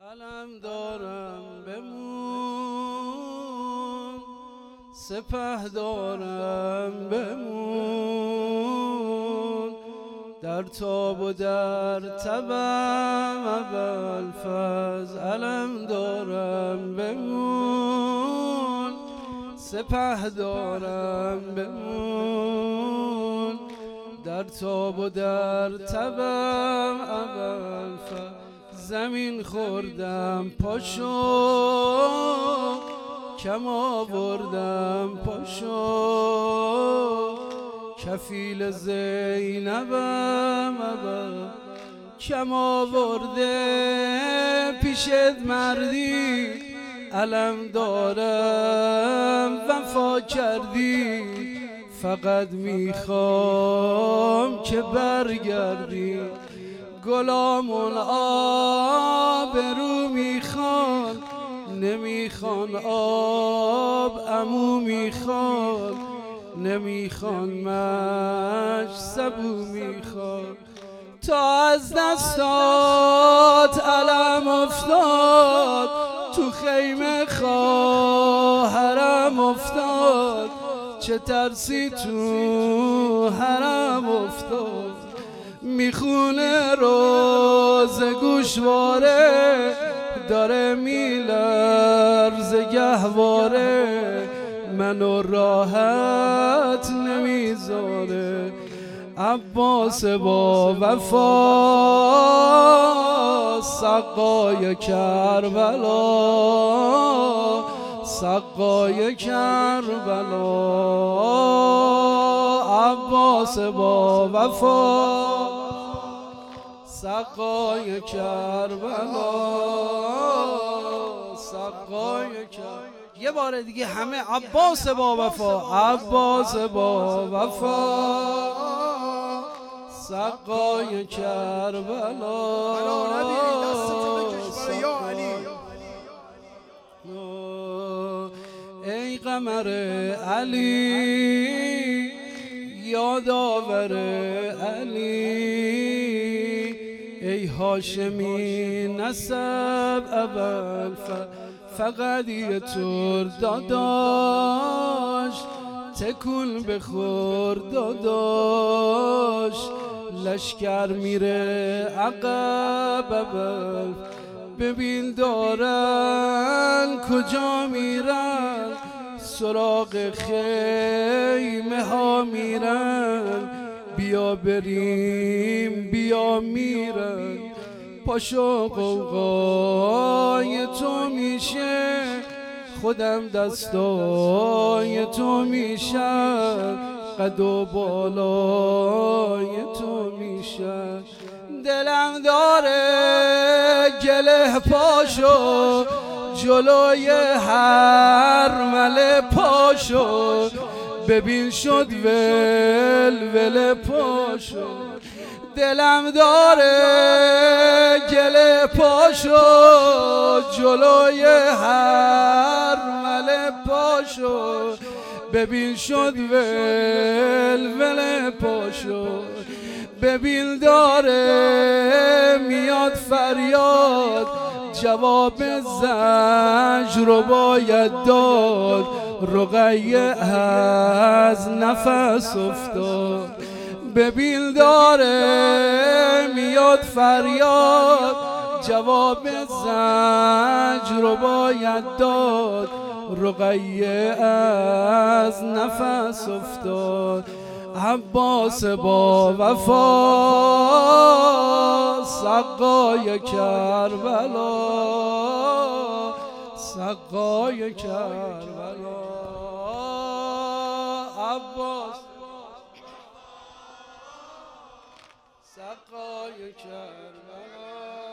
علم دارم بمون، سپه دارم بمون، در تاب و در تبم ابوالفضل. علم دارم بمون، سپه دارم بمون، در تاب و در تبم ابوالفضل. زمین خوردم پاشو، کم آوردم پاشو، کفیل زینبم کم آورده پیشت مردی. علم دارم وفا کردی، فقط میخوام که برگردی. غلامون آبرو میخوان، نمیخوان آب عمو میخوان، نمیخوان مش سبو میخوان. تا از دستات علم افتاد، تو خیمه خواهرم افتاد، چه ترسی تو حرم افتاد. میخونه روز گوشواره، داره میلرزه گهواره، منو راحت نمیذاره. عباس با وفا سقای کربلا، سقای کربلا. عباس با وفا سقای کربلا، سقای کربلا. یه بار دیگه همه عباس با وفا، عباس با وفا سقای کربلا. ای قمر علی یادآور علی، ای هاشمی نسب ابوالفضل. فقط یه طور داداش، تکون بخور داداش، لشکر میره عقب ابوالفضل. ببین دارن کجا میرن، سراغ خیمه ها میرن. بیا بریم بیا میرن، پاشو قوقای تو میشه، خودم دستای تو میشم، قد و بالای تو میشم. دلم داره گله پاشو، جلوی حرمل پاشو، ببین شد ولول پاشو. دلم داره گله پاشو، جلوی حرمل پاشو، ببین شد ولول پاشو. ببین داره میاد فریاد، جواب زنج رو باید داد. رقیه از نفس افتاد. ببین داره میاد فریاد، جواب زنج رو باید داد. رقیه از نفس افتاد. عباس با وفا سقای کربلا، سقای کربلا. عباس سقای کربلا.